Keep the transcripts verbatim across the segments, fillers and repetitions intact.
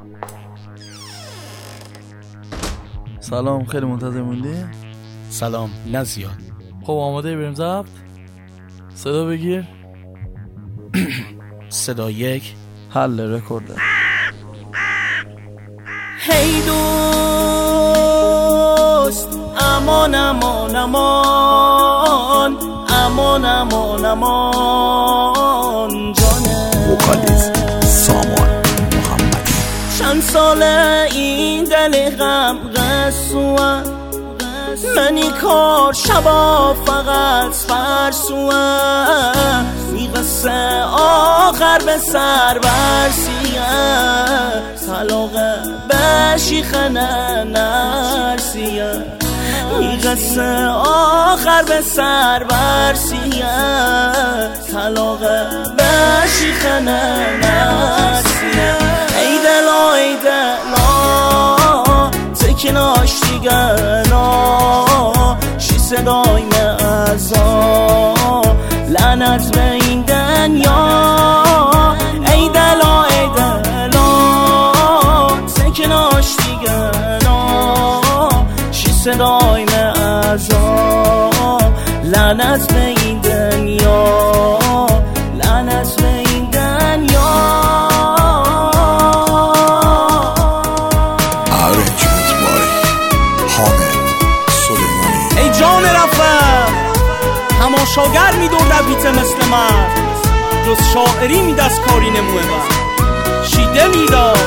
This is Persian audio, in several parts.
سلام، خیلی منتظر موندی؟ سلام، نه زیاد. خب آماده بریم ضبط؟ صدا بگیر. صدا یک. حل رکورده. هی دوست امان امان امان امان امان امان جانه وکالیست سامان محمدی. چند ساله این دل غم قسوه منی کار شبا فقط فرسوه میقصه آخر به سر برسیه طلاقه به شیخنه نرسیه میقصه آخر به سر برسیه طلاقه به شیخنه نرسیه ای دلا ای دلا تکناش دیگنا شی صدای معزا لعنت به این دنیا ای دلا ای دلا تکناش دیگنا شی صدای معزا لعنت به این دنیا لعنت به این دنیا. ای جان رفت تماشاگر میدون رویت مثل مرد جز شاعری می دست کاری نموه بر شیده میداد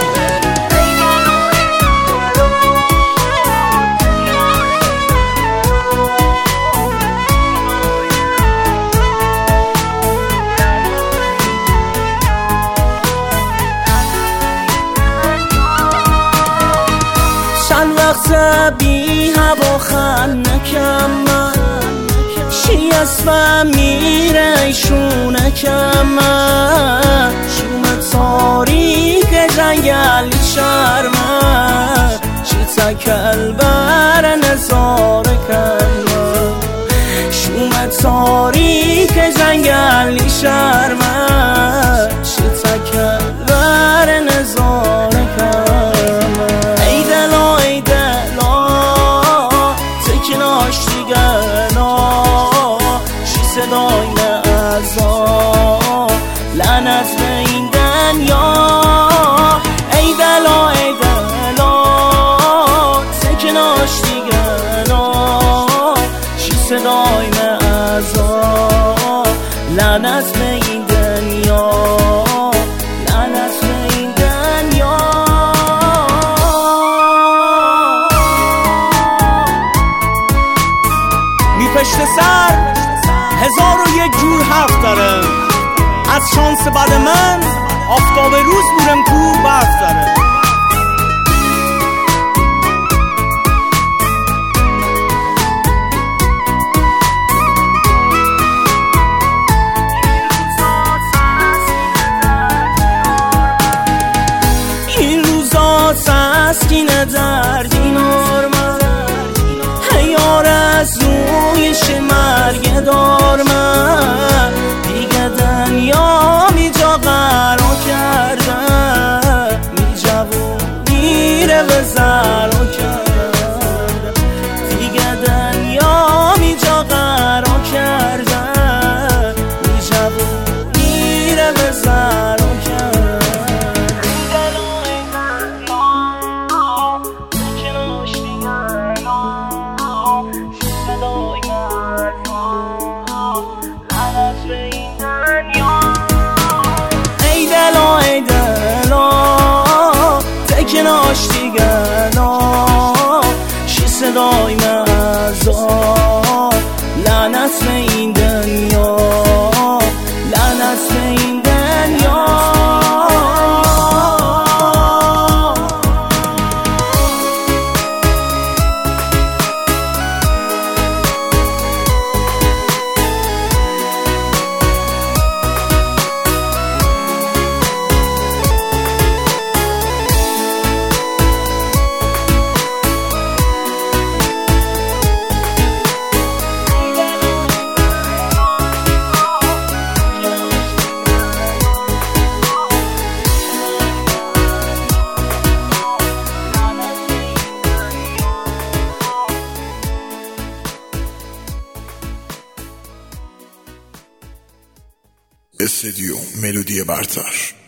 چند وقت بی هوا خن نکم من شی اسمم میره ایشونه کم من شوم تاریک جنگلی شرمه شی تکل بر نظاره کم شوم تاریک جنگلی شرمه شی تکل بر نظاره کم ای دلا ای دلا تکناش دیگنا شی صدای معزا لعنت به این دنیا ای دلا ای دلا تکناش دیگنا شی صدای معزا لعنت به این دنیا لعنت به این دنیا. می پشت سر هزار و یک جور حرف داره از شانس بعد من آفتاب روز بورم کو برف داره این روزا تسکینه در دینار من هیار از رویش مرگ دار من دیگه دنیا می جا قرار کرده می جوونی رو به زرا کرده دیگه دنیا می جا قرار کرده می جوونی رو به زرا کرده ای دلا ای دلا تکناش دیگنا شی صدای معزا لعنت به این دنیا لعنت به این دنیا. استدیو ملودی برتر.